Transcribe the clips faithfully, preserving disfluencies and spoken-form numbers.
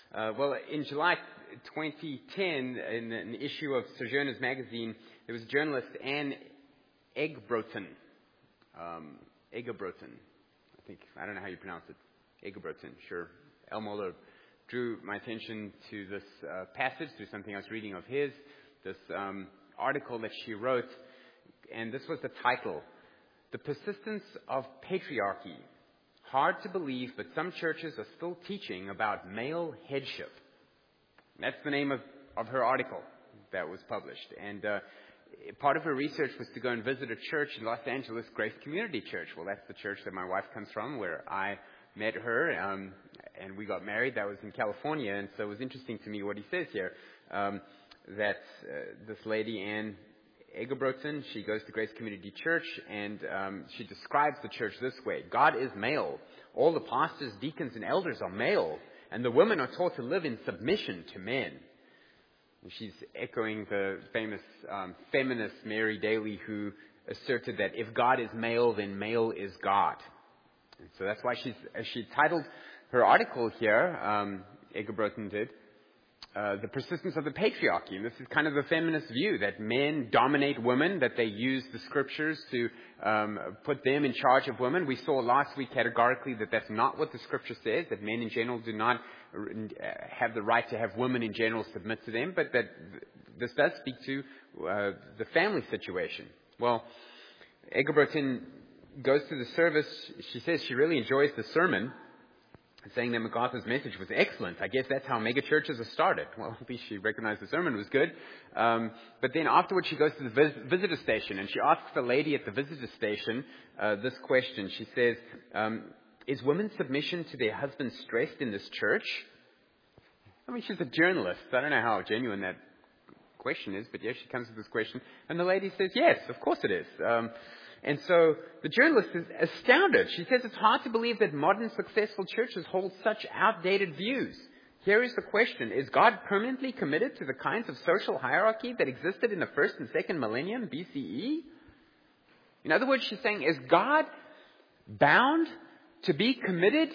Uh, well, in July twenty ten, in an issue of Sojourners magazine, there was journalist Anne Egbroten. Um, Egbroten, I think. I don't know how you pronounce it. Egbroten, sure. Al Mohler drew my attention to this uh, passage through something I was reading of his, this um, article that she wrote, and this was the title, "The Persistence of Patriarchy. Hard to believe, but some churches are still teaching about male headship." That's the name of, of her article that was published. And uh, part of her research was to go and visit a church in Los Angeles, Grace Community Church. Well, that's the church that my wife comes from, where I met her, um, and we got married. That was in California, and so it was interesting to me what he says here, um, that uh, this lady, Anne Egbroten, she goes to Grace Community Church, and um, she describes the church this way: God is male. All the pastors, deacons, and elders are male, and the women are taught to live in submission to men. And she's echoing the famous um, feminist Mary Daly, who asserted that if God is male, then male is God. And so that's why she's she titled her article here, um, Egbroten did, Uh, the persistence of the patriarchy. And this is kind of the feminist view, that men dominate women, that they use the scriptures to um, put them in charge of women. We saw last week categorically that that's not what the scripture says, that men in general do not uh, have the right to have women in general submit to them, but that this does speak to uh, the family situation. Well, Egbroten goes to the service. She says she really enjoys the sermon, saying that MacArthur's message was excellent. I guess that's how mega churches are started. Well, at least she recognized the sermon was good. Um, but then afterwards she goes to the vis- visitor station, and she asks the lady at the visitor station uh, this question. She says, um, is women's submission to their husbands stressed in this church? I mean, she's a journalist. I don't know how genuine that question is, but yes, she comes with this question. And the lady says, yes, of course it is. Um, And so the journalist is astounded. She says it's hard to believe that modern successful churches hold such outdated views. Here is the question: is God permanently committed to the kinds of social hierarchy that existed in the first and second millennium B C E? In other words, she's saying, is God bound to be committed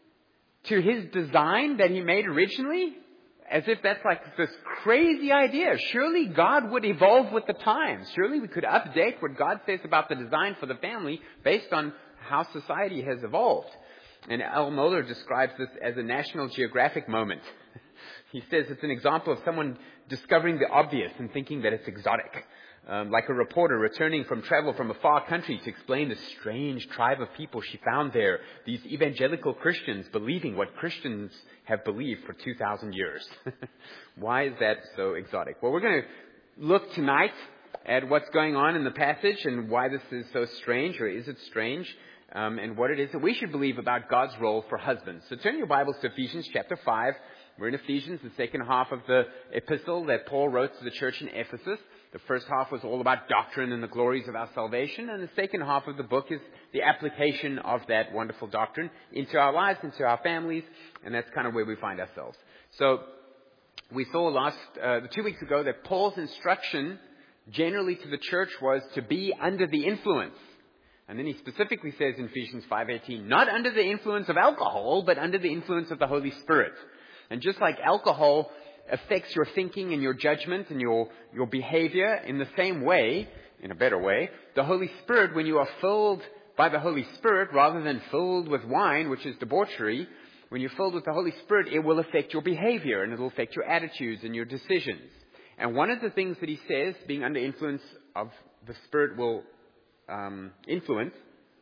to his design that he made originally? As if that's like this crazy idea. Surely God would evolve with the times. Surely we could update what God says about the design for the family based on how society has evolved. And Al Mohler describes this as a National Geographic moment. He says it's an example of someone discovering the obvious and thinking that it's exotic. Um, like a reporter returning from travel from a far country to explain the strange tribe of people she found there, these evangelical Christians believing what Christians have believed for two thousand years. Why is that so exotic? Well, we're going to look tonight at what's going on in the passage and why this is so strange, or is it strange, um, and what it is that we should believe about God's role for husbands. So turn your Bibles to Ephesians chapter five. We're in Ephesians, the second half of the epistle that Paul wrote to the church in Ephesus. The first half was all about doctrine and the glories of our salvation, and the second half of the book is the application of that wonderful doctrine into our lives, into our families, and that's kind of where we find ourselves. So we saw last uh, two weeks ago that Paul's instruction generally to the church was to be under the influence. And then he specifically says in Ephesians five eighteen, not under the influence of alcohol, but under the influence of the Holy Spirit. And just like alcohol affects your thinking and your judgment and your, your behavior in the same way, in a better way, the Holy Spirit, when you are filled by the Holy Spirit rather than filled with wine, which is debauchery, when you're filled with the Holy Spirit, it will affect your behavior and it will affect your attitudes and your decisions. And one of the things that he says, being under influence of the Spirit will um, influence,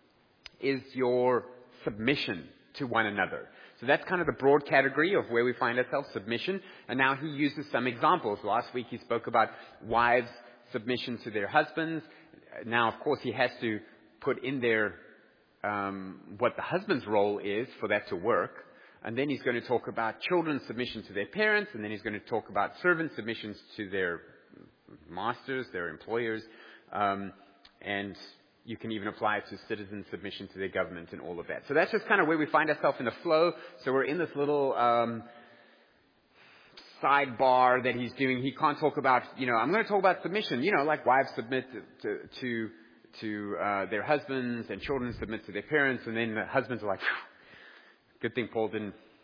is your submission to one another. So that's kind of the broad category of where we find ourselves, submission. And now he uses some examples. Last week he spoke about wives' submission to their husbands. Now, of course, he has to put in there um, what the husband's role is for that to work. And then he's going to talk about children's submission to their parents. And then he's going to talk about servant submissions to their masters, their employers. Um, and you can even apply it to citizen submission to their government and all of that. So that's just kind of where we find ourselves in the flow. So we're in this little um, sidebar that he's doing. He can't talk about, you know, I'm going to talk about submission. You know, like wives submit to to to, to uh, their husbands and children submit to their parents. And then the husbands are like, good thing Paul didn't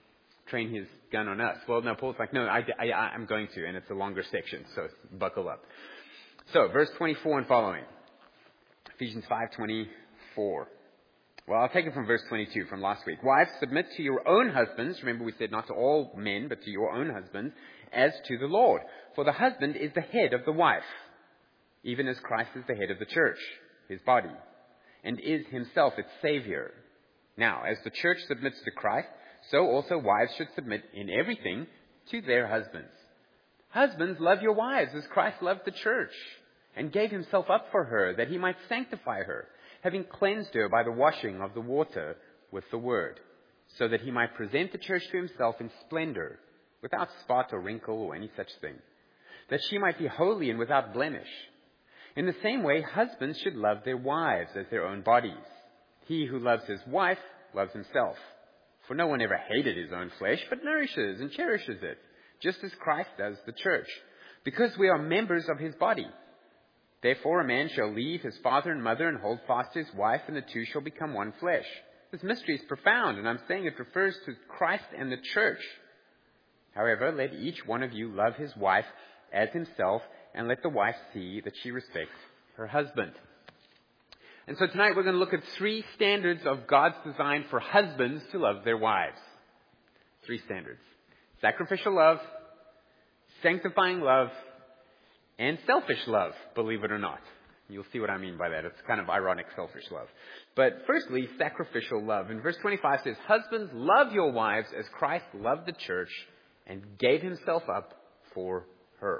train his gun on us. Well, no, Paul's like, no, I, I, I'm going to, and it's a longer section, so buckle up. So, verse twenty-four and following. Ephesians five twenty-four. Well, I'll take it from verse twenty-two from last week. Wives, submit to your own husbands. Remember, we said not to all men, but to your own husbands, as to the Lord. For the husband is the head of the wife, even as Christ is the head of the church, his body, and is himself its Savior. Now, as the church submits to Christ, so also wives should submit in everything to their husbands. Husbands, love your wives as Christ loved the church and gave himself up for her, that he might sanctify her, having cleansed her by the washing of the water with the word, so that he might present the church to himself in splendor, without spot or wrinkle or any such thing, that she might be holy and without blemish. In the same way, husbands should love their wives as their own bodies. He who loves his wife loves himself. For no one ever hated his own flesh, but nourishes and cherishes it, just as Christ does the church, because we are members of his body. Therefore a man shall leave his father and mother and hold fast to his wife, and the two shall become one flesh. This mystery is profound, and I'm saying it refers to Christ and the church. However, let each one of you love his wife as himself, and let the wife see that she respects her husband. And so tonight we're going to look at three standards of God's design for husbands to love their wives. Three standards. Sacrificial love, sanctifying love, and selfish love, believe it or not. You'll see what I mean by that. It's kind of ironic, selfish love. But firstly, sacrificial love. And verse twenty-five says, husbands, love your wives as Christ loved the church and gave himself up for her.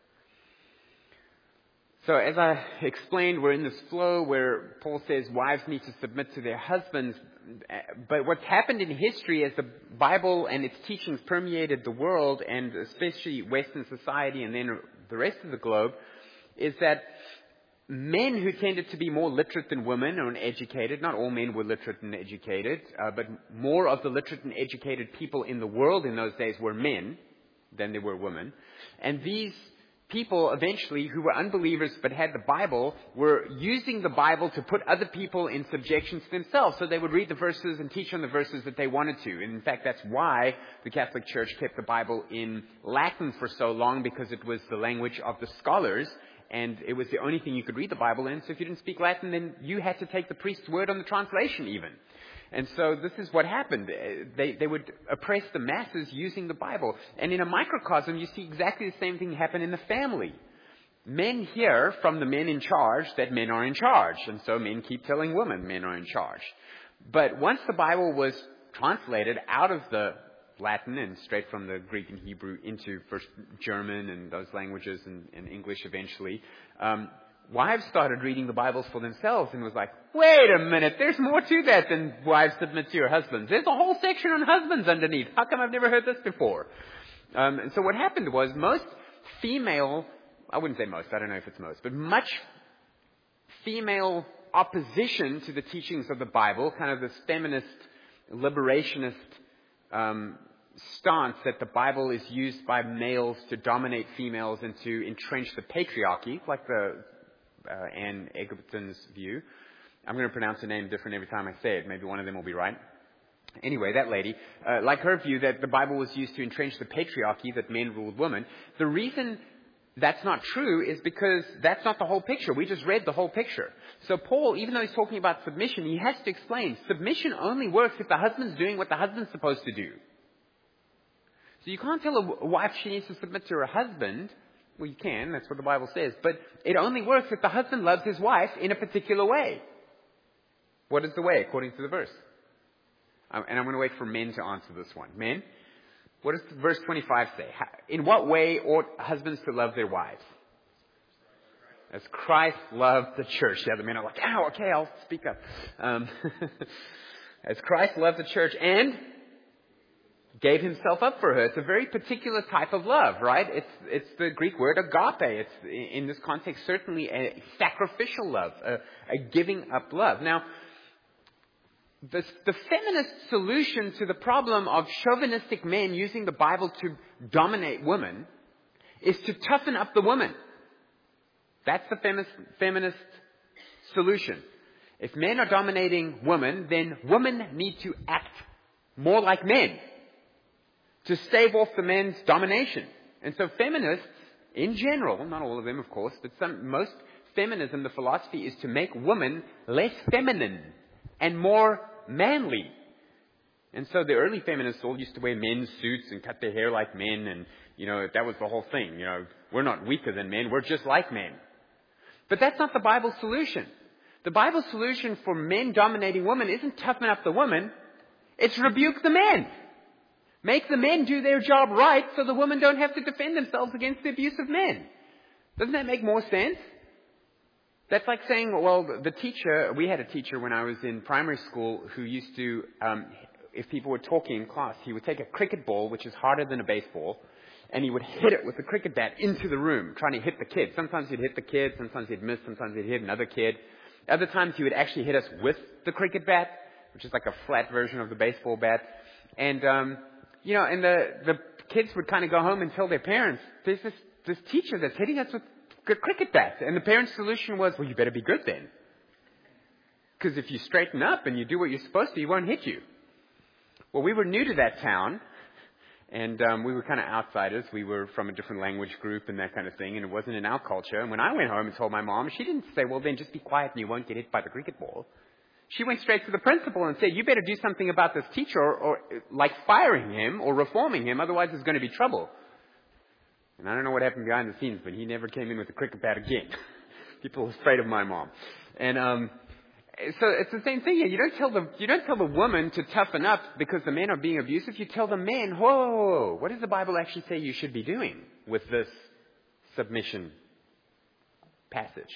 So as I explained, we're in this flow where Paul says wives need to submit to their husbands. But what's happened in history as the Bible and its teachings permeated the world, and especially Western society and then the rest of the globe, is that men who tended to be more literate than women or educated, not all men were literate and educated, uh, but more of the literate and educated people in the world in those days were men than they were women. And these people eventually who were unbelievers but had the Bible were using the Bible to put other people in subjection to themselves. So they would read the verses and teach on the verses that they wanted to. And in fact, that's why the Catholic Church kept the Bible in Latin for so long, because it was the language of the scholars. And it was the only thing you could read the Bible in. So if you didn't speak Latin, then you had to take the priest's word on the translation even. And so this is what happened. They, they would oppress the masses using the Bible. And in a microcosm, you see exactly the same thing happen in the family. Men hear from the men in charge that men are in charge. And so men keep telling women men are in charge. But once the Bible was translated out of the Latin and straight from the Greek and Hebrew into first German and those languages and, and English eventually, um, wives started reading the Bibles for themselves and was like, wait a minute, there's more to that than wives submit to your husbands. There's a whole section on husbands underneath. How come I've never heard this before? Um, and so what happened was most female, I wouldn't say most, I don't know if it's most, but much female opposition to the teachings of the Bible, kind of this feminist, liberationist um, stance that the Bible is used by males to dominate females and to entrench the patriarchy, like the uh, Anne Egerton's view. I'm going to pronounce her name different every time I say it. Maybe one of them will be right. Anyway, that lady, uh, like her view that the Bible was used to entrench the patriarchy, that men ruled women. The reason that's not true is because that's not the whole picture. We just read the whole picture. So Paul, even though he's talking about submission, he has to explain submission only works if the husband's doing what the husband's supposed to do. So you can't tell a wife she needs to submit to her husband. Well, you can. That's what the Bible says. But it only works if the husband loves his wife in a particular way. What is the way, according to the verse? Um, and I'm going to wait for men to answer this one. Men, what does verse twenty-five say? How, in what way ought husbands to love their wives? As Christ loved the church. The other men are like, oh, okay, I'll speak up. Um, as Christ loved the church and gave himself up for her. It's a very particular type of love, right? It's it's the Greek word agape. It's, in this context, certainly a sacrificial love, a, a giving up love. Now, the, the feminist solution to the problem of chauvinistic men using the Bible to dominate women is to toughen up the woman. That's the feminist, feminist solution. If men are dominating women, then women need to act more like men. to stave off the men's domination. And so feminists, in general, not all of them, of course, but some, most feminism, the philosophy is to make women less feminine and more manly. And so the early feminists all used to wear men's suits and cut their hair like men, and, you know, that was the whole thing. You know, we're not weaker than men, we're just like men. But that's not the Bible's solution. The Bible's solution for men dominating women isn't toughen up the woman, it's rebuke the men. Make the men do their job right so the women don't have to defend themselves against the abuse of men. Doesn't that make more sense? That's like saying, well, the teacher, we had a teacher when I was in primary school who used to, um, if people were talking in class, he would take a cricket ball, which is harder than a baseball, and he would hit it with the cricket bat into the room, trying to hit the kid. Sometimes he'd hit the kid, sometimes he'd miss, sometimes he'd hit another kid. Other times he would actually hit us with the cricket bat, which is like a flat version of the baseball bat. And, um, you know, and the, the kids would kind of go home and tell their parents, there's this, this teacher that's hitting us with a cricket bat. And the parents' solution was, well, you better be good then. Because if you straighten up and you do what you're supposed to, he won't hit you. Well, we were new to that town, and um, we were kind of outsiders. We were from a different language group and that kind of thing, and it wasn't in our culture. And when I went home and told my mom, she didn't say, well, then just be quiet and you won't get hit by the cricket ball. She went straight to the principal and said, you better do something about this teacher, or, or like firing him or reforming him, otherwise there's going to be trouble. And I don't know what happened behind the scenes, but he never came in with a cricket bat again. People were afraid of my mom. And um so it's the same thing here. You don't tell the you don't tell the woman to toughen up because the men are being abusive. You tell the men, whoa, what does the Bible actually say you should be doing with this submission passage?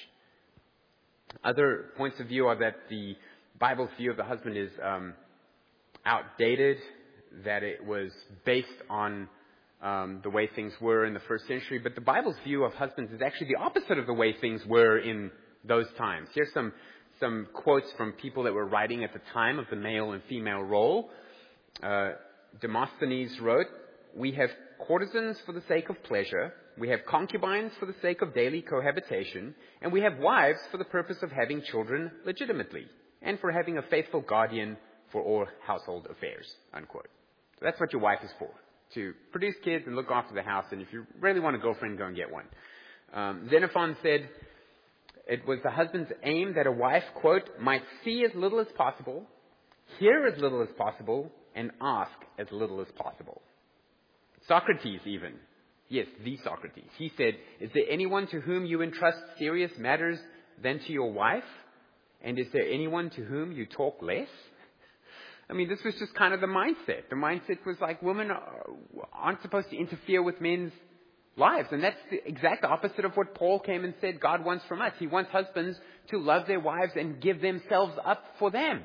Other points of view are that the Bible's view of the husband is um, outdated, that it was based on um, the way things were in the first century. But the Bible's view of husbands is actually the opposite of the way things were in those times. Here's some some quotes from people that were writing at the time of the male and female role. Uh, Demosthenes wrote, "We have courtesans for the sake of pleasure, we have concubines for the sake of daily cohabitation, and we have wives for the purpose of having children legitimately, and for having a faithful guardian for all household affairs," unquote. So that's what your wife is for, to produce kids and look after the house, and if you really want a girlfriend, go and get one. Um, Xenophon said, it was the husband's aim that a wife, quote, might see as little as possible, hear as little as possible, and ask as little as possible. Socrates even, yes, the Socrates, he said, is there anyone to whom you entrust serious matters than to your wife? And is there anyone to whom you talk less? I mean, this was just kind of the mindset. The mindset was like women aren't supposed to interfere with men's lives. And that's the exact opposite of what Paul came and said God wants from us. He wants husbands to love their wives and give themselves up for them.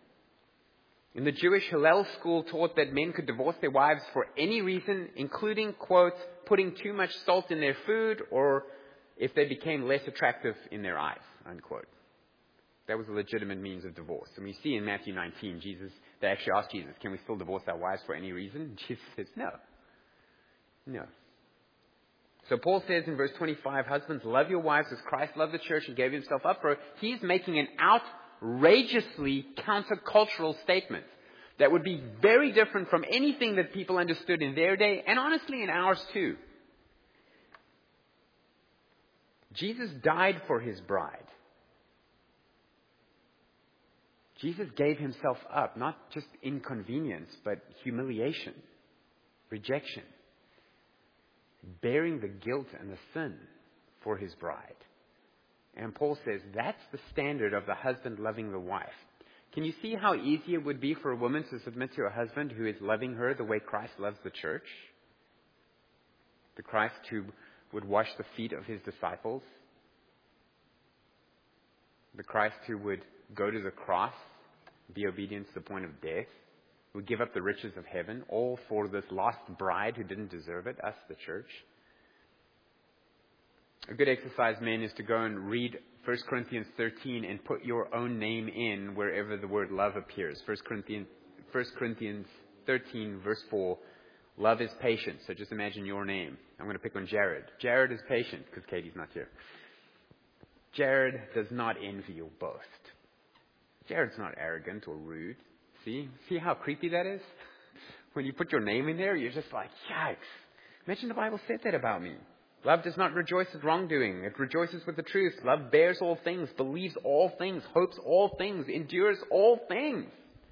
In the Jewish Hillel school taught that men could divorce their wives for any reason, including, quote, putting too much salt in their food or if they became less attractive in their eyes, unquote. That was a legitimate means of divorce. And we see in Matthew nineteen, Jesus, they actually asked Jesus, can we still divorce our wives for any reason? And Jesus says, no. No. So Paul says in verse twenty-five, husbands, love your wives as Christ loved the church and gave himself up for her. He's making an outrageously countercultural statement that would be very different from anything that people understood in their day, and honestly in ours too. Jesus died for his bride. Jesus gave himself up, not just inconvenience, but humiliation, rejection, bearing the guilt and the sin for his bride. And Paul says that's the standard of the husband loving the wife. Can you see how easy it would be for a woman to submit to a husband who is loving her the way Christ loves the church? The Christ who would wash the feet of his disciples. The Christ who would go to the cross, be obedient to the point of death, would give up the riches of heaven, all for this lost bride who didn't deserve it, us, the church. A good exercise, men, is to go and read First Corinthians thirteen and put your own name in wherever the word love appears. First Corinthians, First Corinthians thirteen, verse four, love is patient. So just imagine your name. I'm going to pick on Jared. Jared is patient because Katie's not here. Jared does not envy or boast. Jared's not arrogant or rude. See? See how creepy that is? when you put your name in there, you're just like, yikes. Imagine the Bible said that about me. Love does not rejoice at wrongdoing. It rejoices with the truth. Love bears all things, believes all things, hopes all things, endures all things.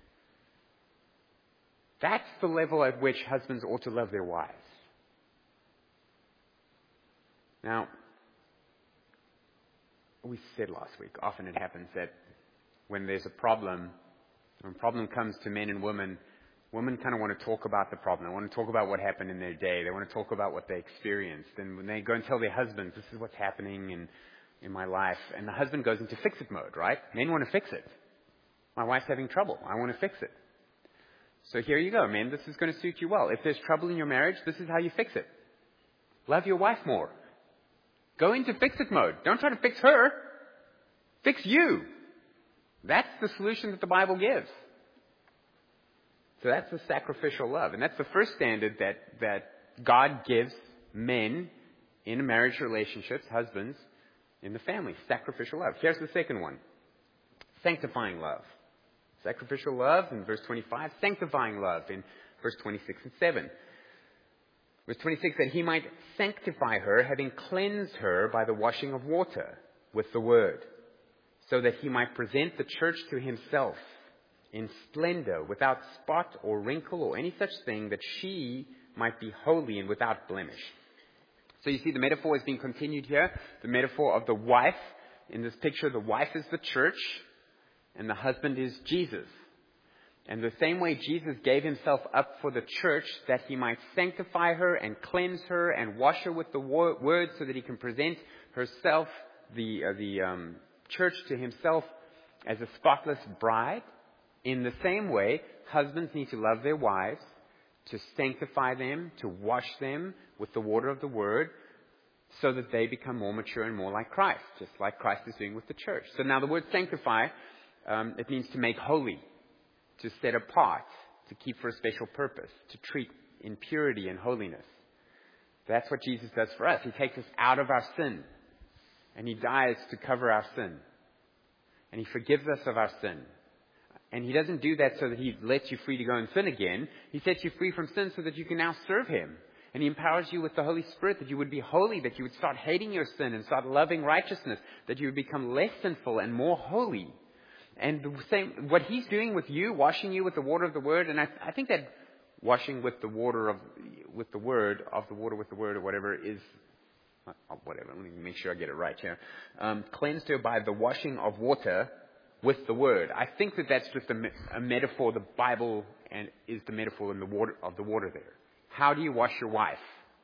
That's the level at which husbands ought to love their wives. Now, we said last week, often it happens that when there's a problem, when a problem comes to men and women, women kind of want to talk about the problem. They want to talk about what happened in their day. They want to talk about what they experienced. And when they go and tell their husbands, this is what's happening in, in my life, and the husband goes into fix-it mode, right? Men want to fix it. My wife's having trouble. I want to fix it. So here you go, men. This is going to suit you well. If there's trouble in your marriage, this is how you fix it. Love your wife more. Go into fix-it mode. Don't try to fix her. Fix you. That's the solution that the Bible gives. So that's the sacrificial love. And that's the first standard that, that God gives men in marriage relationships, husbands, in the family. Sacrificial love. Here's the second one. Sanctifying love. Sacrificial love in verse twenty-five. Sanctifying love in verse twenty-six and seven. Verse twenty-six, that he might sanctify her, having cleansed her by the washing of water with the word, so that he might present the church to himself in splendor, without spot or wrinkle or any such thing, that she might be holy and without blemish. So you see the metaphor is being continued here. The metaphor of the wife. In this picture, the wife is the church and the husband is Jesus. And the same way Jesus gave himself up for the church, that he might sanctify her and cleanse her and wash her with the word, so that he can present herself, the, uh, the um, church, to himself as a spotless bride. In the same way, husbands need to love their wives, to sanctify them, to wash them with the water of the word, so that they become more mature and more like Christ, just like Christ is doing with the church. So now the word sanctify, um, it means to make holy, to set apart, to keep for a special purpose, to treat in purity and holiness. That's what Jesus does for us. He takes us out of our sin, and he dies to cover our sin, and he forgives us of our sin. And he doesn't do that so that he lets you free to go and sin again. He sets you free from sin so that you can now serve him. And he empowers you with the Holy Spirit, that you would be holy, that you would start hating your sin and start loving righteousness, that you would become less sinful and more holy. And the same, what he's doing with you, washing you with the water of the word, and I, I think that washing with the water of, with the word, of the water with the word or whatever is, oh, whatever, let me make sure I get it right here. Um, cleansed her by the washing of water with the word. I think that that's just a, a metaphor. The Bible and is the metaphor in the water of the water there. How do you wash your wife?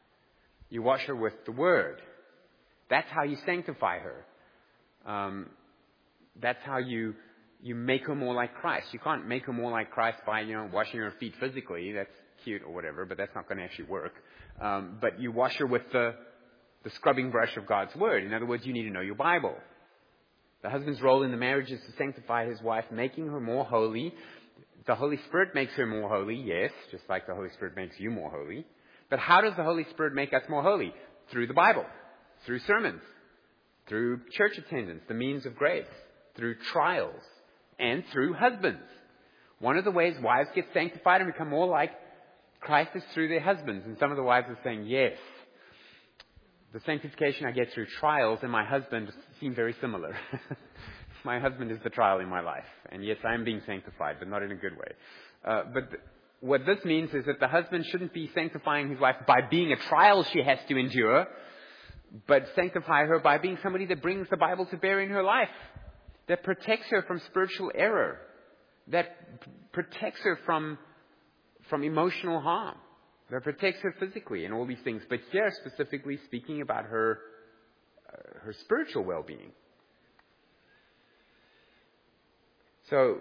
You wash her with the word. That's how you sanctify her. Um, that's how you you make her more like Christ. You can't make her more like Christ by, you know, washing her feet physically. That's cute or whatever, but that's not going to actually work. Um, but you wash her with the the scrubbing brush of God's word. In other words, you need to know your Bible. The husband's role in the marriage is to sanctify his wife, making her more holy. The Holy Spirit makes her more holy, yes, just like the Holy Spirit makes you more holy. But how does the Holy Spirit make us more holy? Through the Bible, through sermons, through church attendance, the means of grace, through trials, and through husbands. One of the ways wives get sanctified and become more like Christ is through their husbands. And some of the wives are saying, yes, the sanctification I get through trials and my husband seem very similar. My husband is the trial in my life. And yes, I am being sanctified, but not in a good way. Uh, but th- what this means is that the husband shouldn't be sanctifying his wife by being a trial she has to endure, but sanctify her by being somebody that brings the Bible to bear in her life, that protects her from spiritual error, that p- protects her from, from emotional harm, that protects her physically and all these things. But here specifically speaking about her, uh, her spiritual well-being. So,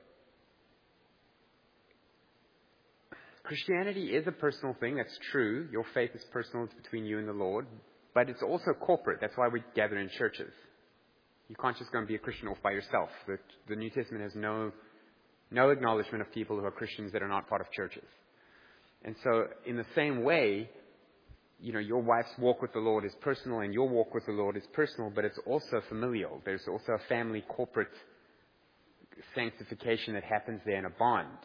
Christianity is a personal thing, that's true. Your faith is personal, it's between you and the Lord. But it's also corporate, that's why we gather in churches. You can't just go and be a Christian off by yourself. The, the New Testament has no, no acknowledgement of people who are Christians that are not part of churches. And so, in the same way, you know, your wife's walk with the Lord is personal and your walk with the Lord is personal, but it's also familial. There's also a family corporate sanctification that happens there in a bond.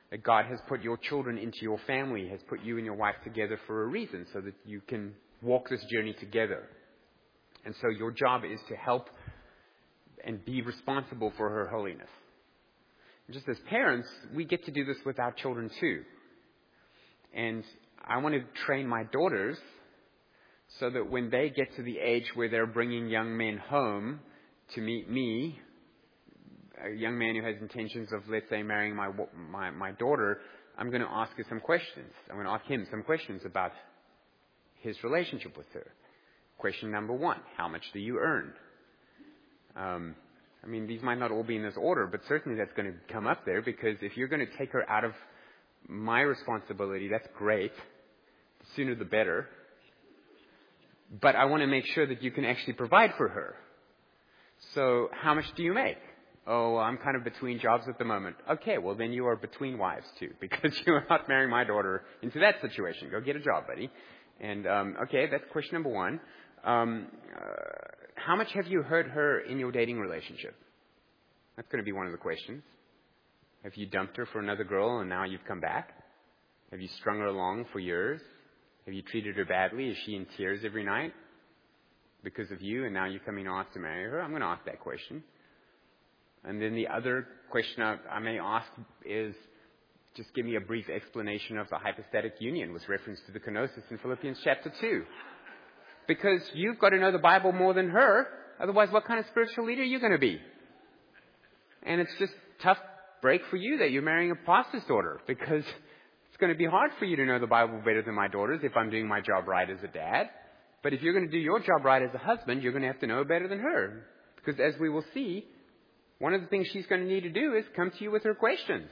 That God has put your children into your family, has put you and your wife together for a reason, so that you can walk this journey together. And so your job is to help and be responsible for her holiness. Just as parents, we get to do this with our children too. And I want to train my daughters so that when they get to the age where they're bringing young men home to meet me, a young man who has intentions of, let's say, marrying my my, my daughter, I'm going to ask her some questions. I'm going to ask him some questions about his relationship with her. Question number one, how much do you earn? Um, I mean, these might not all be in this order, but certainly that's going to come up there, because if you're going to take her out of my responsibility, that's great. The sooner the better. But I want to make sure that you can actually provide for her. So how much do you make? Oh, I'm kind of between jobs at the moment. Okay, well then you are between wives too, because you are not marrying my daughter into that situation. Go get a job, buddy. And, um, okay, that's question number one. Um, uh, how much have you hurt her in your dating relationship? That's going to be one of the questions. Have you dumped her for another girl and now you've come back? Have you strung her along for years? Have you treated her badly? Is she in tears every night because of you, and now you're coming off to marry her? I'm going to ask that question. And then the other question I, I may ask is, just give me a brief explanation of the hypostatic union with reference to the kenosis in Philippians chapter two. Because you've got to know the Bible more than her. Otherwise, what kind of spiritual leader are you going to be? And it's just a tough break for you that you're marrying a pastor's daughter, because it's going to be hard for you to know the Bible better than my daughters if I'm doing my job right as a dad. But if you're going to do your job right as a husband, you're going to have to know it better than her. Because as we will see, one of the things she's going to need to do is come to you with her questions.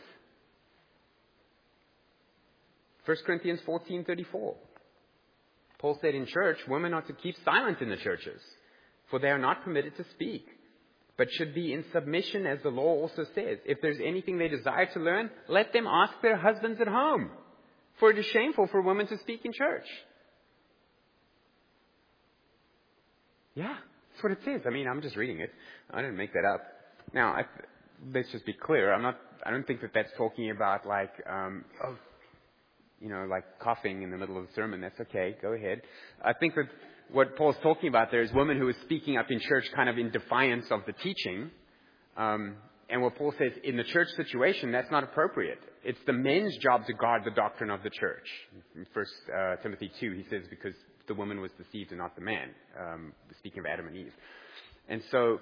First Corinthians fourteen thirty-four. Paul said in church, women are to keep silent in the churches, for they are not permitted to speak, but should be in submission, as the law also says. If there's anything they desire to learn, let them ask their husbands at home, for it is shameful for women to speak in church. Yeah, that's what it says. I mean, I'm just reading it. I didn't make that up. Now, I, let's just be clear. I'm not. I don't think that that's talking about like, um, oh, you know, like coughing in the middle of the sermon. That's okay. Go ahead. I think that what Paul's talking about there is women who are speaking up in church kind of in defiance of the teaching. Um, and what Paul says, in the church situation, that's not appropriate. It's the men's job to guard the doctrine of the church. In First uh, Timothy two, he says, because the woman was deceived and not the man, um, speaking of Adam and Eve. And so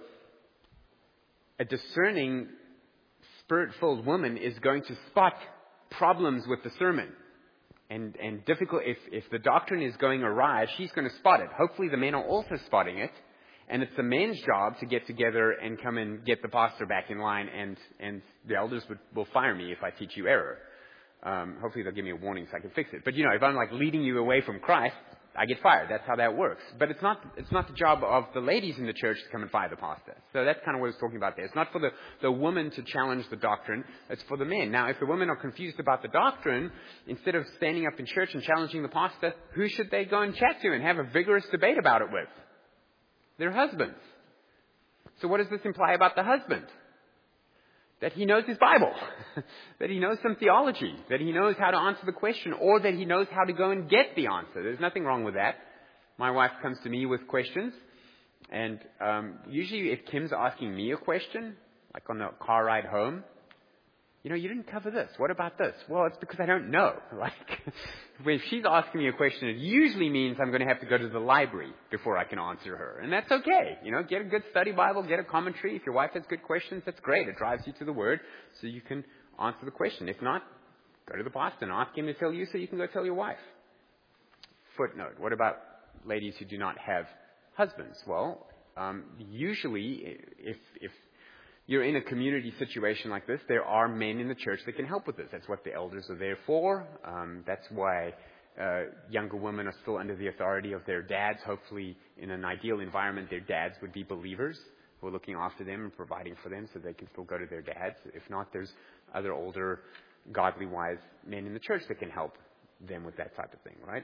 a discerning, spirit-filled woman is going to spot problems with the sermon. And, and difficult, if, if the doctrine is going awry, she's going to spot it. Hopefully the men are also spotting it. And it's the men's job to get together and come and get the pastor back in line, and, and the elders would, will fire me if I teach you error. Um, hopefully they'll give me a warning so I can fix it. But you know, if I'm like leading you away from Christ, I get fired. That's how that works. But it's not, it's not the job of the ladies in the church to come and fire the pastor. So that's kind of what I was talking about there. It's not for the, the woman to challenge the doctrine. It's for the men. Now, if the women are confused about the doctrine, instead of standing up in church and challenging the pastor, who should they go and chat to and have a vigorous debate about it with? Their husbands. So what does this imply about the husband? That he knows his Bible, that he knows some theology, that he knows how to answer the question, or that he knows how to go and get the answer. There's nothing wrong with that. My wife comes to me with questions, and um, usually if Kim's asking me a question, like on the car ride home, you know, you didn't cover this. What about this? Well, it's because I don't know. Like, when she's asking me a question, it usually means I'm going to have to go to the library before I can answer her. And that's okay. You know, get a good study Bible, get a commentary. If your wife has good questions, that's great. It drives you to the Word so you can answer the question. If not, go to the pastor and ask him to tell you so you can go tell your wife. Footnote. What about ladies who do not have husbands? Well, um, usually if, if you're in a community situation like this, there are men in the church that can help with this. That's what the elders are there for. Um, that's why uh, younger women are still under the authority of their dads. Hopefully, in an ideal environment, their dads would be believers who are looking after them and providing for them so they can still go to their dads. If not, there's other older, godly, wise men in the church that can help them with that type of thing, right?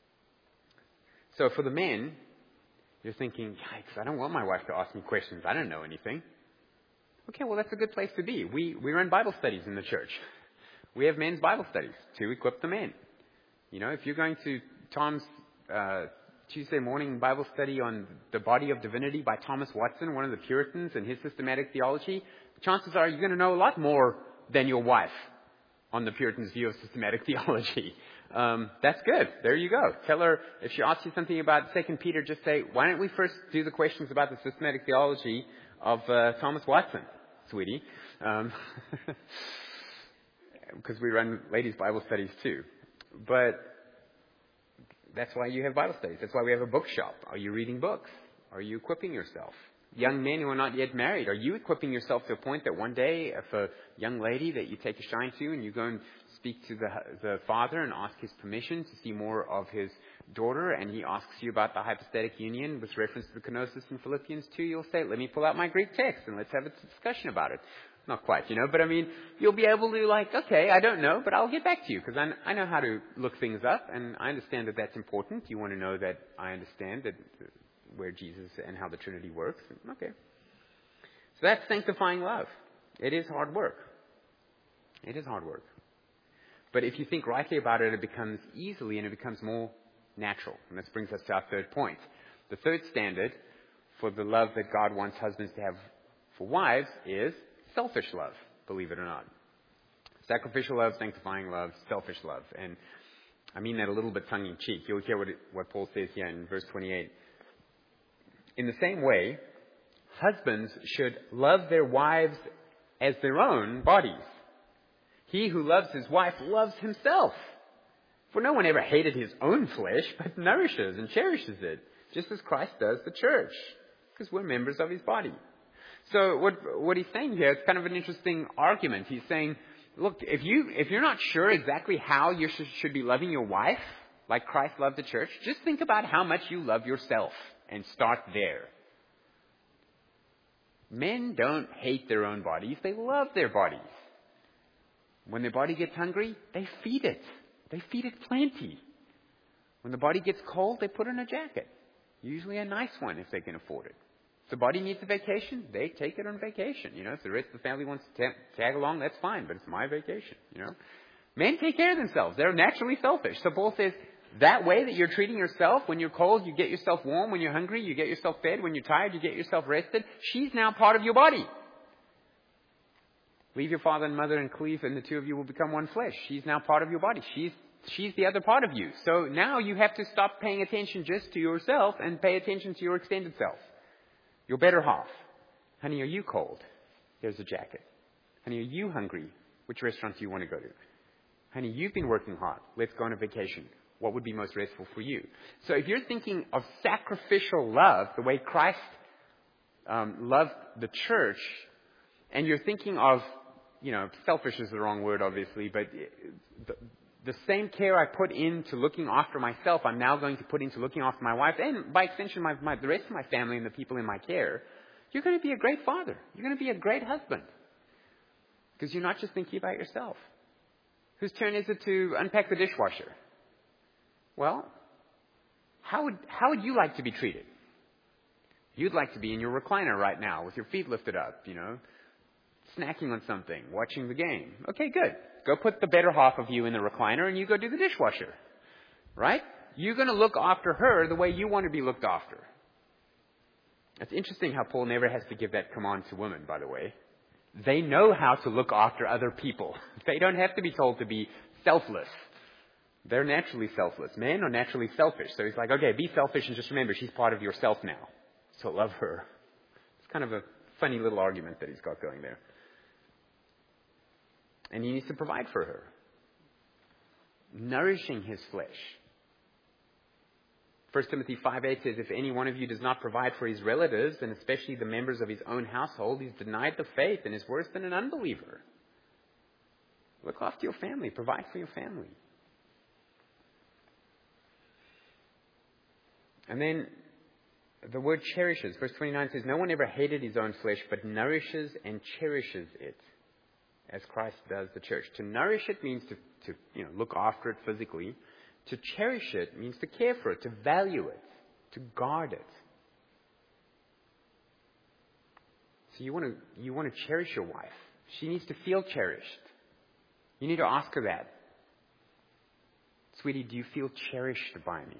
So for the men, you're thinking, yikes, I don't want my wife to ask me questions. I don't know anything. Okay, well, that's a good place to be. We we run Bible studies in the church. we have men's Bible studies to equip the men. You know, if you're going to Tom's uh, Tuesday morning Bible study on the body of divinity by Thomas Watson, one of the Puritans, and his systematic theology, chances are you're going to know a lot more than your wife on the Puritans' view of systematic theology. Um, that's good. There you go. Tell her, if she asks you something about Second Peter, just say, why don't we first do the questions about the systematic theology of uh, Thomas Watson, sweetie? Um, because we run ladies' Bible studies too. But that's why you have Bible studies. That's why we have a bookshop. Are you reading books? Are you equipping yourself? Young men who are not yet married, are you equipping yourself to a point that one day, if a young lady that you take a shine to and you go and speak to the the father and ask his permission to see more of his daughter, and he asks you about the hypostatic union with reference to the kenosis in Philippians two, you'll say, let me pull out my Greek text and let's have a discussion about it. Not quite, you know, but I mean, you'll be able to like, okay, I don't know, but I'll get back to you because I, I know how to look things up, and I understand that that's important. You want to know that I understand that where Jesus and how the Trinity works. Okay. So that's sanctifying love. It is hard work. It is hard work. But if you think rightly about it, it becomes easily and it becomes more natural. And this brings us to our third point. The third standard for the love that God wants husbands to have for wives is selfish love, believe it or not. Sacrificial love, sanctifying love, selfish love. And I mean that a little bit tongue-in-cheek. You'll hear what, it, what Paul says here in verse twenty-eight. In the same way, husbands should love their wives as their own bodies. He who loves his wife loves himself. For no one ever hated his own flesh, but nourishes and cherishes it, just as Christ does the church, because we're members of his body. So what what he's saying here, it's kind of an interesting argument. He's saying, look, if you if you're not sure exactly how you should, should be loving your wife, like Christ loved the church, just think about how much you love yourself and start there. Men don't hate their own bodies, they love their bodies. When their body gets hungry, they feed it. They feed it plenty. When the body gets cold, they put on a jacket. Usually a nice one if they can afford it. If the body needs a vacation, they take it on vacation. You know, if the rest of the family wants to tag along, that's fine, but it's my vacation, you know. Men take care of themselves. They're naturally selfish. So Paul says, that way that you're treating yourself, when you're cold, you get yourself warm. When you're hungry, you get yourself fed. When you're tired, you get yourself rested. She's now part of your body. Leave your father and mother and cleave, and the two of you will become one flesh. She's now part of your body. She's she's the other part of you. So now you have to stop paying attention just to yourself and pay attention to your extended self. Your better half. Honey, are you cold? There's a jacket. Honey, are you hungry? Which restaurant do you want to go to? Honey, you've been working hard. Let's go on a vacation. What would be most restful for you? So if you're thinking of sacrificial love, the way Christ um, loved the church, and you're thinking of, you know, selfish is the wrong word, obviously, but the, the same care I put into looking after myself, I'm now going to put into looking after my wife, and by extension, my, my, the rest of my family and the people in my care. You're going to be a great father. You're going to be a great husband. Because you're not just thinking about yourself. Whose turn is it to unpack the dishwasher? Well, how would, how would you like to be treated? You'd like to be in your recliner right now with your feet lifted up, you know, snacking on something, watching the game. Okay, good. Go put the better half of you in the recliner and you go do the dishwasher. Right? You're going to look after her the way you want to be looked after. It's interesting how Paul never has to give that command to women, by the way. They know how to look after other people. They don't have to be told to be selfless. They're naturally selfless. Men are naturally selfish. So he's like, okay, be selfish and just remember she's part of yourself now. So love her. It's kind of a funny little argument that he's got going there. And he needs to provide for her. Nourishing his flesh. First Timothy five eight says, if any one of you does not provide for his relatives, and especially the members of his own household, he's denied the faith and is worse than an unbeliever. Look after your family. Provide for your family. And then the word cherishes. Verse twenty-nine says, no one ever hated his own flesh, but nourishes and cherishes it, as Christ does the church. To nourish it means to, to you know, look after it physically. To cherish it means to care for it, to value it, to guard it. So you want to you want to cherish your wife. She needs to feel cherished. You need to ask her that. Sweetie, do you feel cherished by me?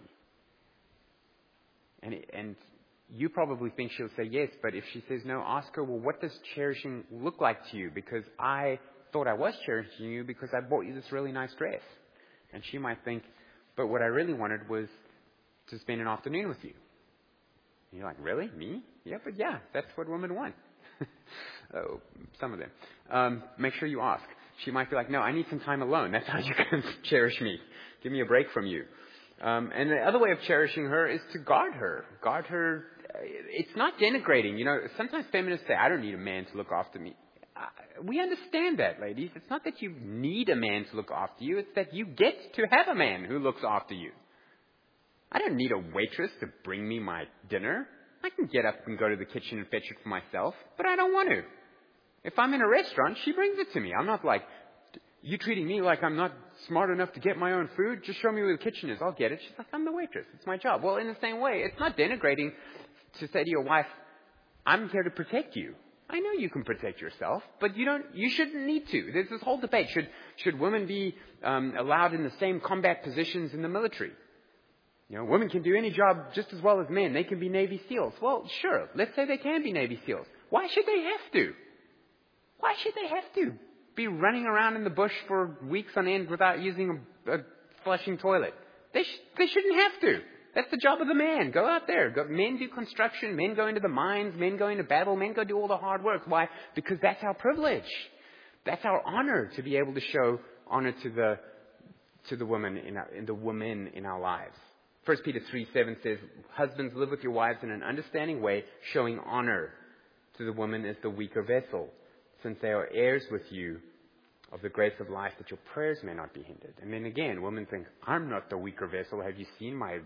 And, and you probably think she'll say yes, but if she says no, ask her, well, what does cherishing look like to you? Because I thought I was cherishing you because I bought you this really nice dress. And she might think, but what I really wanted was to spend an afternoon with you. And you're like, really? Me? Yeah, but yeah, that's what women want. Oh, some of them. Um, make sure you ask. She might be like, no, I need some time alone. That's how you can cherish me. Give me a break from you. Um, and the other way of cherishing her is to guard her. Guard her. It's not denigrating. You know, sometimes feminists say, I don't need a man to look after me. Uh, we understand that, ladies. It's not that you need a man to look after you. It's that you get to have a man who looks after you. I don't need a waitress to bring me my dinner. I can get up and go to the kitchen and fetch it for myself, but I don't want to. If I'm in a restaurant, she brings it to me. I'm not like, you treating me like I'm not smart enough to get my own food? Just show me where the kitchen is. I'll get it. She's like, I'm the waitress. It's my job. Well, in the same way, it's not denigrating to say to your wife, I'm here to protect you. I know you can protect yourself, but you don't. You shouldn't need to. There's this whole debate. Should, should women be um, allowed in the same combat positions in the military? You know, women can do any job just as well as men. They can be Navy SEALs. Well, sure. Let's say they can be Navy SEALs. Why should they have to? Why should they have to be running around in the bush for weeks on end without using a, a flushing toilet? They sh- they shouldn't have to. That's the job of the man. Go out there. Go, men do construction. Men go into the mines. Men go into battle. Men go do all the hard work. Why? Because that's our privilege. That's our honor to be able to show honor to the to the women in our, in the women in our lives. First Peter three seven says, husbands, live with your wives in an understanding way, showing honor to the woman as the weaker vessel, since they are heirs with you of the grace of life, that your prayers may not be hindered. And then again, women think, I'm not the weaker vessel. Have you seen my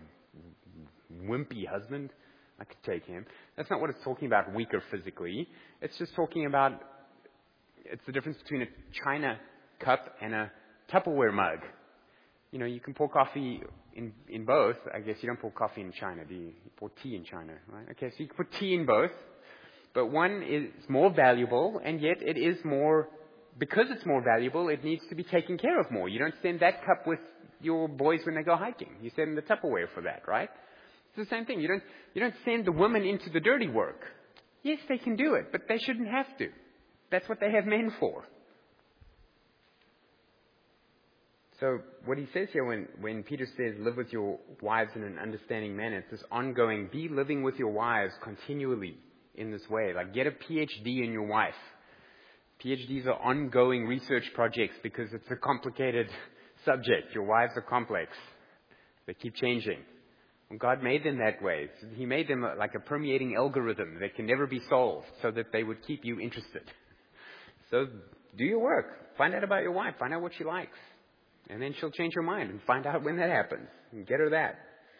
wimpy husband? I could take him. That's not what it's talking about, weaker physically. It's just talking about, it's the difference between a china cup and a Tupperware mug. You know, you can pour coffee in in both. I guess you don't pour coffee in China, do you? You pour tea in China, right? Okay, so you can put tea in both. But one is more valuable, and yet it is more, because it's more valuable, it needs to be taken care of more. You don't send that cup with your boys when they go hiking. You send them the Tupperware for that, right? It's the same thing. You don't, you don't send the women into the dirty work. Yes, they can do it, but they shouldn't have to. That's what they have men for. So what he says here when, when Peter says, live with your wives in an understanding manner, it's this ongoing, be living with your wives continually in this way. Like, get a P H D in your wife. P H Ds are ongoing research projects because it's a complicated subject. Your wives are complex. They keep changing. And God made them that way. He made them like a permeating algorithm that can never be solved so that they would keep you interested. So do your work. Find out about your wife. Find out what she likes. And then she'll change her mind and find out when that happens. And get her that.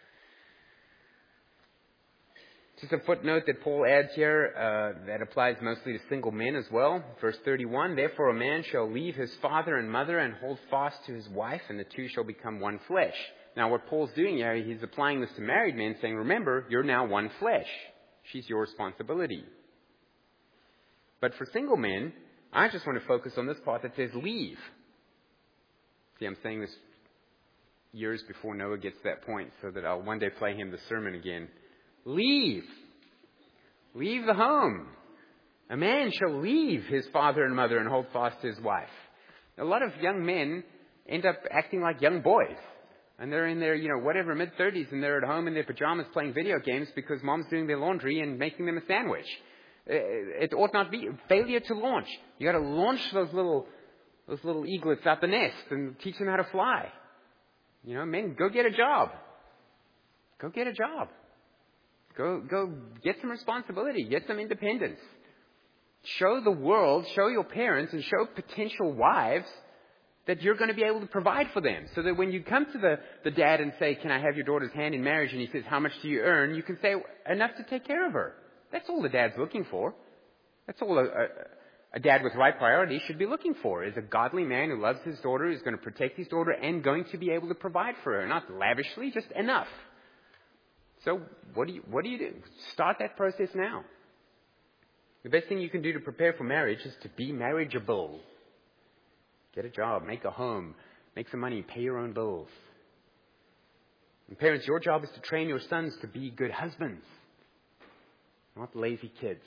Just a footnote that Paul adds here uh, that applies mostly to single men as well. Verse thirty-one, therefore a man shall leave his father and mother and hold fast to his wife, and the two shall become one flesh. Now what Paul's doing here, he's applying this to married men, saying, remember, you're now one flesh. She's your responsibility. But for single men, I just want to focus on this part that says leave. See, I'm saying this years before Noah gets to that point so that I'll one day play him the sermon again. Leave. Leave the home. A man shall leave his father and mother and hold fast to his wife. A lot of young men end up acting like young boys. And they're in their, you know, whatever, mid-thirties, and they're at home in their pajamas playing video games because mom's doing their laundry and making them a sandwich. It ought not be. Failure to launch. You got to launch those little those little eaglets out the nest and teach them how to fly. You know, men, go get a job. Go get a job. Go go get some responsibility. Get some independence. Show the world, show your parents, and show potential wives that you're going to be able to provide for them. So that when you come to the, the dad and say, can I have your daughter's hand in marriage? And he says, how much do you earn? You can say, enough to take care of her. That's all the dad's looking for. That's all a, a, a dad with right priorities should be looking for, is a godly man who loves his daughter, who's going to protect his daughter, and going to be able to provide for her. Not lavishly, just enough. So what do you, what do you do? Start that process now. The best thing you can do to prepare for marriage is to be marriageable. Get a job, make a home, make some money, pay your own bills. And parents, your job is to train your sons to be good husbands, not lazy kids.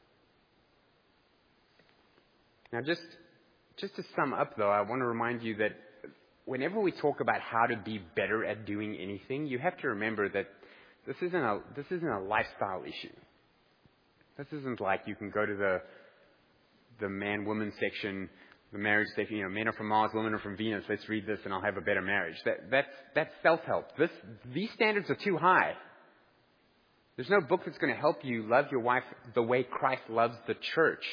Now, just, just to sum up, though, I want to remind you that whenever we talk about how to be better at doing anything, you have to remember that this isn't a, this isn't a lifestyle issue. This isn't like you can go to the, the man-woman section, the marriage section, you know, men are from Mars, women are from Venus, let's read this and I'll have a better marriage. That, that's, that's self-help. This, these standards are too high. There's no book that's going to help you love your wife the way Christ loves the church.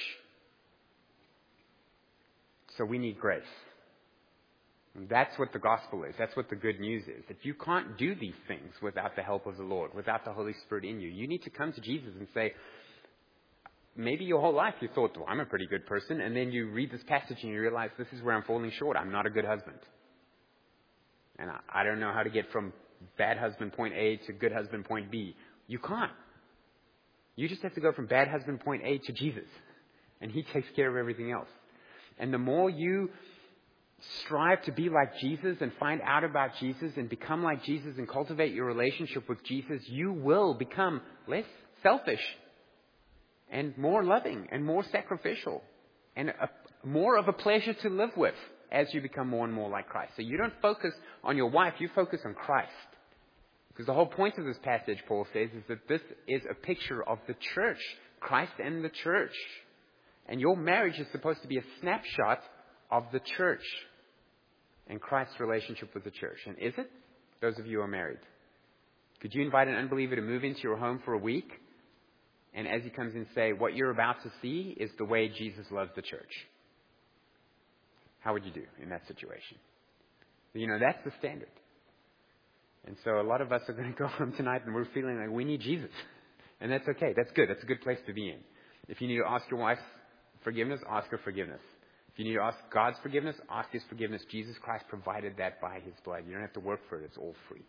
So we need grace. And that's what the gospel is. That's what the good news is. That you can't do these things without the help of the Lord, without the Holy Spirit in you. You need to come to Jesus and say, maybe your whole life you thought, well, I'm a pretty good person. And then you read this passage and you realize this is where I'm falling short. I'm not a good husband. And I, I don't know how to get from bad husband point A to good husband point B. You can't. You just have to go from bad husband point A to Jesus. And He takes care of everything else. And the more you strive to be like Jesus and find out about Jesus and become like Jesus and cultivate your relationship with Jesus, you will become less selfish and more loving and more sacrificial and a, more of a pleasure to live with as you become more and more like Christ. So you don't focus on your wife, you focus on Christ. Because the whole point of this passage, Paul says, is that this is a picture of the church, Christ and the church. And your marriage is supposed to be a snapshot of the church and Christ's relationship with the church. And is it? Those of you who are married. Could you invite an unbeliever to move into your home for a week? And as he comes in, say, what you're about to see is the way Jesus loves the church. How would you do in that situation? You know, that's the standard. And so a lot of us are going to go home tonight and we're feeling like we need Jesus. And that's okay. That's good. That's a good place to be in. If you need to ask your wife forgiveness, ask her forgiveness. If you need to ask God's forgiveness, ask His forgiveness. Jesus Christ provided that by His blood. You don't have to work for it. It's all free.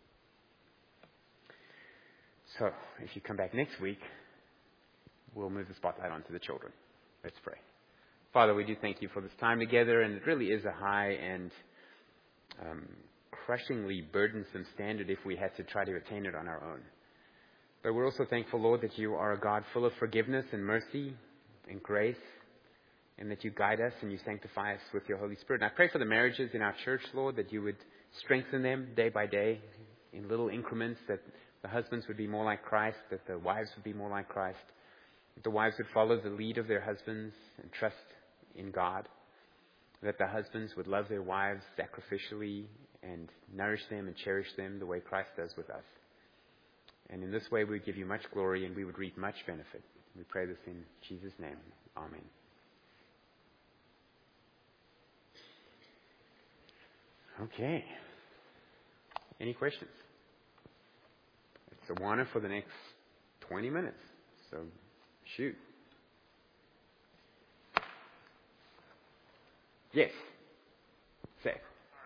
So, if you come back next week, we'll move the spotlight onto the children. Let's pray. Father, we do thank You for this time together, and it really is a high and um, crushingly burdensome standard if we had to try to attain it on our own. But we're also thankful, Lord, that You are a God full of forgiveness and mercy and grace, and that You guide us and You sanctify us with Your Holy Spirit. And I pray for the marriages in our church, Lord, that You would strengthen them day by day in little increments, that the husbands would be more like Christ, that the wives would be more like Christ, that the wives would follow the lead of their husbands and trust in God, that the husbands would love their wives sacrificially and nourish them and cherish them the way Christ does with us. And in this way we would give You much glory and we would reap much benefit. We pray this in Jesus' name. Amen. Okay. Any questions? It's Awana for the next twenty minutes. So shoot. Yes. Say.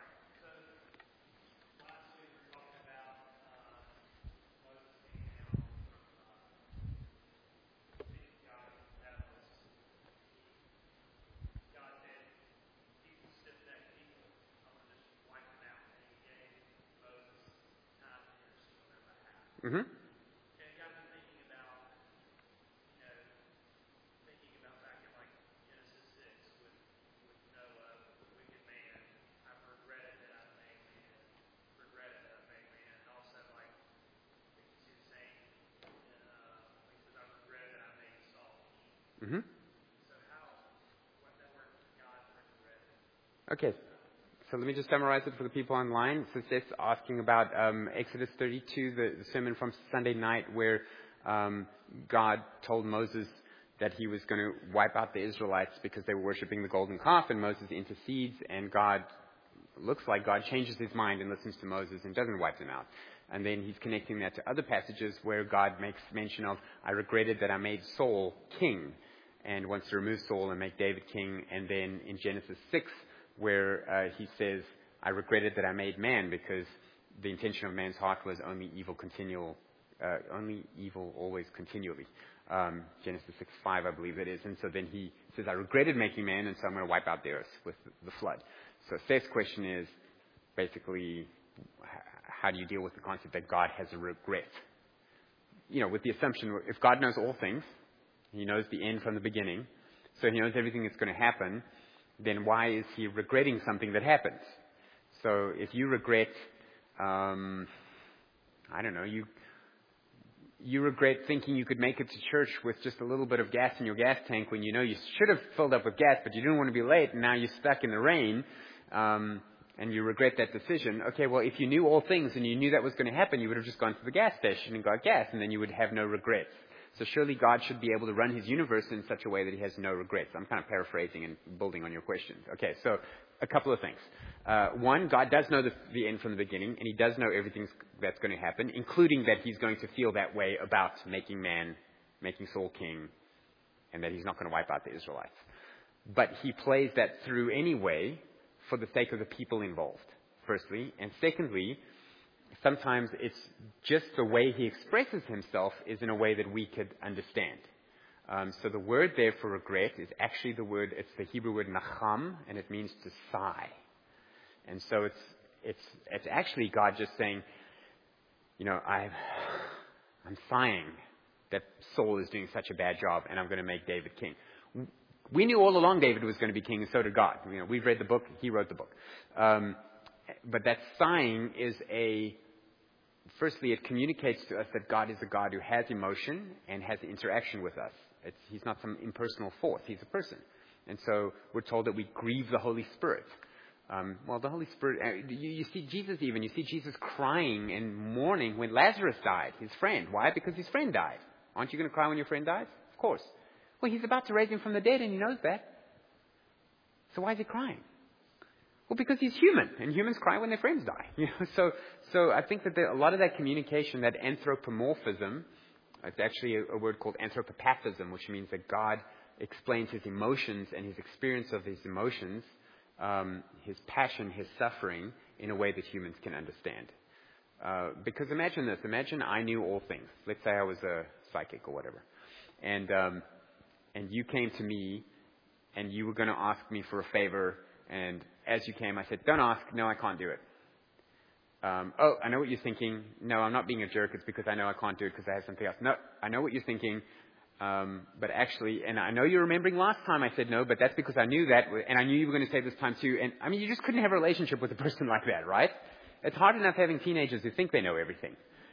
Mm-hmm. And got me thinking about, you know, thinking about back in like Genesis six with, with Noah, the wicked man. I've regretted that I made man, regretted that I made man. And also like, I think he was saying, uh, he says, I regretted that I made Saul. Mm-hmm. So how, what that word God regretted? Okay. So let me just summarize it for the people online. So it's asking about um, Exodus thirty-two, the, the sermon from Sunday night, where um, God told Moses that He was going to wipe out the Israelites because they were worshiping the golden calf, and Moses intercedes, and God, looks like God changes His mind and listens to Moses and doesn't wipe them out. And then He's connecting that to other passages where God makes mention of, I regretted that I made Saul king, and wants to remove Saul and make David king. And then in Genesis six, where uh, he says, I regretted that I made man because the intention of man's heart was only evil continual, uh, only evil always continually. Um, Genesis six five, I believe it is. And so then he says, I regretted making man, and so I'm going to wipe out the earth with the flood. so Seth's question is basically, how do you deal with the concept that God has a regret? You know, with the assumption, if God knows all things, He knows the end from the beginning, so He knows everything that's going to happen, then why is He regretting something that happens? So if you regret, um, I don't know, you you regret thinking you could make it to church with just a little bit of gas in your gas tank when you know you should have filled up with gas, but you didn't want to be late, and now you're stuck in the rain, um, and you regret that decision. Okay, well, if you knew all things and you knew that was going to happen, you would have just gone to the gas station and got gas, and then you would have no regrets. So surely God should be able to run His universe in such a way that He has no regrets. I'm kind of paraphrasing and building on your questions. Okay, so a couple of things. Uh, one, God does know the, the end from the beginning, and He does know everything that's going to happen, including that He's going to feel that way about making man, making Saul king, and that He's not going to wipe out the Israelites. But He plays that through anyway for the sake of the people involved, firstly. And secondly, sometimes it's just the way He expresses Himself is in a way that we could understand. Um, so the word there for regret is actually the word, it's the Hebrew word nacham, and it means to sigh. And so it's it's it's actually God just saying, you know, I, I'm sighing that Saul is doing such a bad job, and I'm going to make David king. We knew all along David was going to be king, and so did God. You know, we've read the book; He wrote the book. Um, but that sighing is a Firstly, it communicates to us that God is a God who has emotion and has interaction with us. It's, he's not some impersonal force. He's a person. And so we're told that we grieve the Holy Spirit. Um, well, the Holy Spirit, uh, you, you see Jesus even, you see Jesus crying and mourning when Lazarus died, his friend. Why? Because his friend died. Aren't you going to cry when your friend dies? Of course. Well, He's about to raise him from the dead, and He knows that. So why is He crying? Well, because He's human, and humans cry when their friends die. You know, so, so I think that there, a lot of that communication, that anthropomorphism, it's actually a, a word called anthropopathism, which means that God explains His emotions and His experience of His emotions, um, His passion, His suffering, in a way that humans can understand. Uh, because imagine this: imagine I knew all things. Let's say I was a psychic or whatever, and um, and you came to me, and you were going to ask me for a favor. And as you came, I said, don't ask. No, I can't do it. Um, oh, I know what you're thinking. No, I'm not being a jerk. It's because I know I can't do it because I have something else. No, I know what you're thinking. Um, but actually, and I know you're remembering last time I said no, but that's because I knew that, and I knew you were going to say this time too. And I mean, you just couldn't have a relationship with a person like that, right? It's hard enough having teenagers who think they know everything.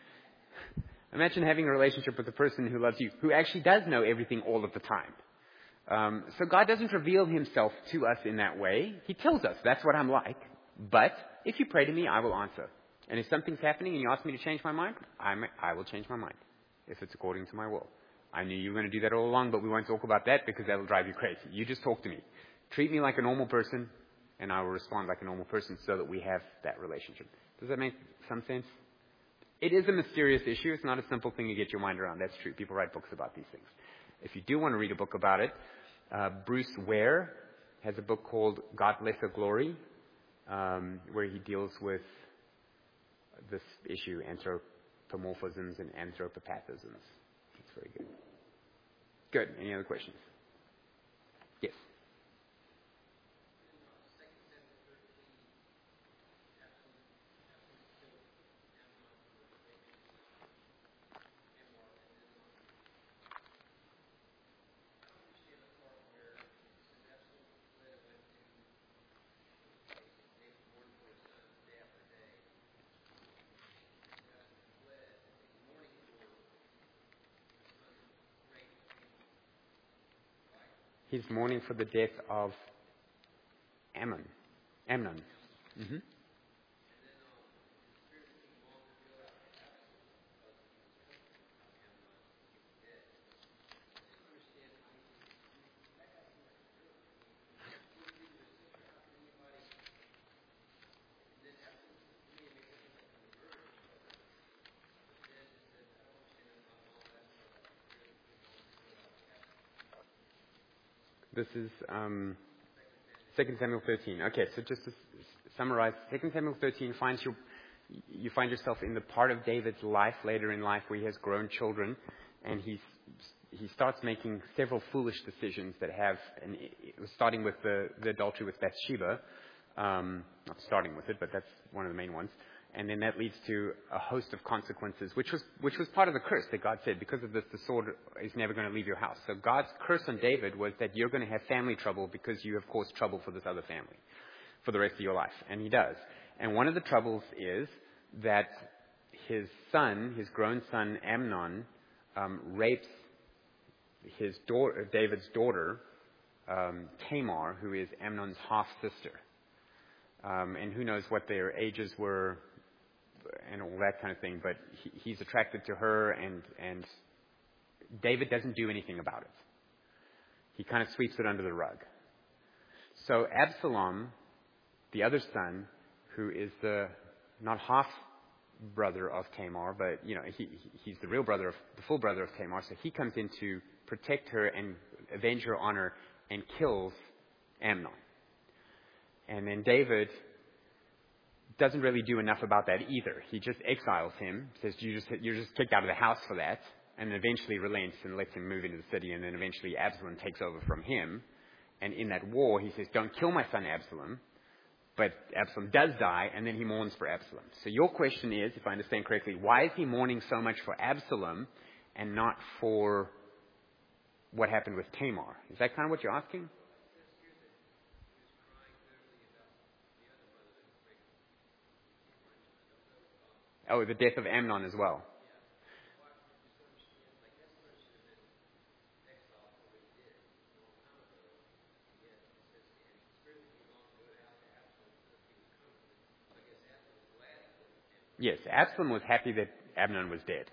Imagine having a relationship with a person who loves you, who actually does know everything all of the time. Um, so God doesn't reveal Himself to us in that way. He tells us, that's what I'm like. But if you pray to me, I will answer. And if something's happening and you ask me to change my mind, I'm, I will change my mind, if it's according to my will. I knew you were going to do that all along, but we won't talk about that because that will drive you crazy. You just talk to me. Treat me like a normal person, and I will respond like a normal person so that we have that relationship. Does that make some sense? It is a mysterious issue. It's not a simple thing to get your mind around. That's true. People write books about these things. If you do want to read a book about it, uh, Bruce Ware has a book called God Lesser Glory, um, where he deals with this issue, anthropomorphisms and anthropopathisms. It's very good. Good. Any other questions? Yes. He's mourning for the death of Ammon. Amnon. Mm-hmm. This is um, Second Samuel thirteen. Okay, so just to s- summarize, Second Samuel thirteen finds you, you find yourself in the part of David's life later in life where he has grown children, and he's, he starts making several foolish decisions that have, and it was starting with the, the adultery with Bathsheba, Um, not starting with it, but that's one of the main ones. And then that leads to a host of consequences, which was which was part of the curse that God said, because of this, the sword is never going to leave your house. So God's curse on David was that you're going to have family trouble because you have caused trouble for this other family for the rest of your life. And he does. And one of the troubles is that his son, his grown son Amnon, um, rapes his daughter, David's daughter, um, Tamar, who is Amnon's half-sister. Um, and who knows what their ages were and all that kind of thing, but he, he's attracted to her, and, and David doesn't do anything about it. He kind of sweeps it under the rug. So Absalom, the other son, who is the not half brother of Tamar, but you know he, he's the real brother of the full brother of Tamar, so he comes in to protect her and avenge her on her, and kills Amnon. And then David doesn't really do enough about that either. He just exiles him, says you just, you're just kicked out of the house for that, and eventually relents and lets him move into the city, and then eventually Absalom takes over from him. And in that war, he says, don't kill my son Absalom. But Absalom does die, and then he mourns for Absalom. So your question is, if I understand correctly, why is he mourning so much for Absalom and not for what happened with Tamar? Is that kind of what you're asking? Oh, the death of Amnon as well. Yes, Absalom was happy that Amnon was dead.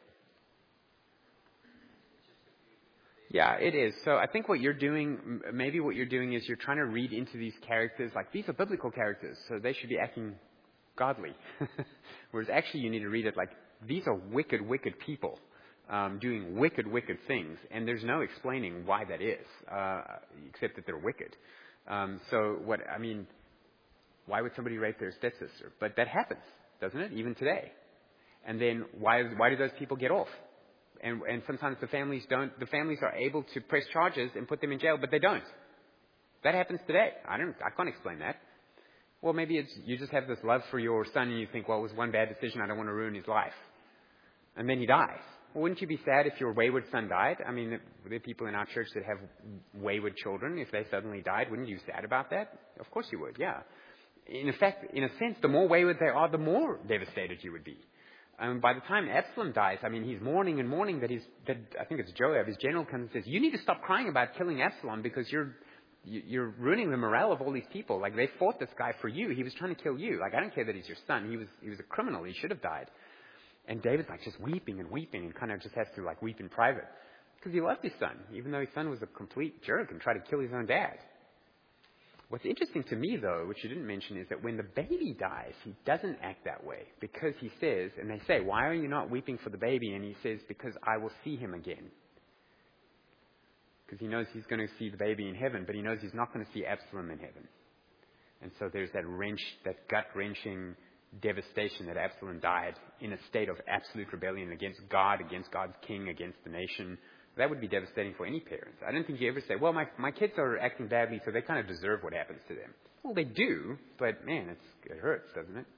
Yeah, it is. So I think what you're doing, maybe what you're doing is you're trying to read into these characters like these are biblical characters, so they should be acting godly. Whereas actually you need to read it like these are wicked, wicked people um, doing wicked, wicked things, and there's no explaining why that is, uh, except that they're wicked. Um, so what, I mean, why would somebody rape their stepsister? But that happens, doesn't it? Even today. And then why, why do those people get off? And, and sometimes the families don't, the families are able to press charges and put them in jail, but they don't. That happens today. I don't, I can't explain that. Well, maybe it's, you just have this love for your son and you think, well, it was one bad decision. I don't want to ruin his life. And then he dies. Well, wouldn't you be sad if your wayward son died? I mean, there are people in our church that have wayward children. If they suddenly died, wouldn't you be sad about that? Of course you would, yeah. In fact, in a sense, the more wayward they are, the more devastated you would be. Um, by the time Absalom dies, I mean, he's mourning and mourning that he's, that I think it's Joab, his general, comes and says, you need to stop crying about killing Absalom because you're, you're ruining the morale of all these people. Like, they fought this guy for you. He was trying to kill you. Like, I don't care that he's your son. He was, he was a criminal. He should have died. And David's like just weeping and weeping and kind of just has to like weep in private because he loved his son, even though his son was a complete jerk and tried to kill his own dad. What's interesting to me, though, which you didn't mention, is that when the baby dies, he doesn't act that way because he says, and they say, why are you not weeping for the baby? And he says, because I will see him again. Because he knows he's going to see the baby in heaven, but he knows he's not going to see Absalom in heaven. And so there's that wrench, that gut-wrenching devastation that Absalom died in a state of absolute rebellion against God, against God's king, against the nation. That would be devastating for any parents. I don't think you ever say, well, my my kids are acting badly, so they kind of deserve what happens to them. Well, they do, but man, it's, it hurts, doesn't it?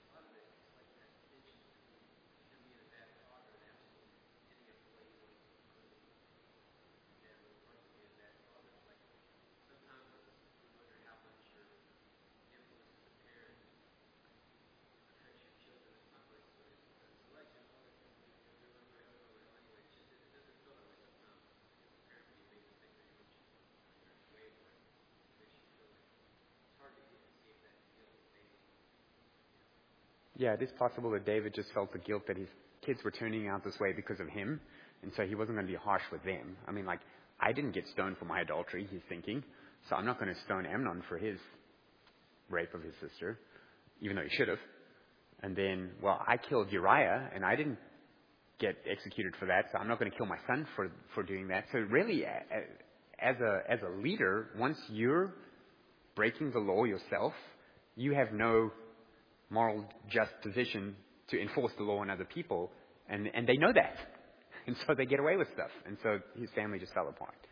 Yeah, it is possible that David just felt the guilt that his kids were turning out this way because of him, and so he wasn't going to be harsh with them. I mean, like, I didn't get stoned for my adultery, he's thinking, so I'm not going to stone Amnon for his rape of his sister, even though he should have. And then, well, I killed Uriah, and I didn't get executed for that, so I'm not going to kill my son for for doing that. So really, as a as a leader, once you're breaking the law yourself, you have no moral, just position to enforce the law on other people, and, and they know that. And so they get away with stuff. And so his family just fell apart.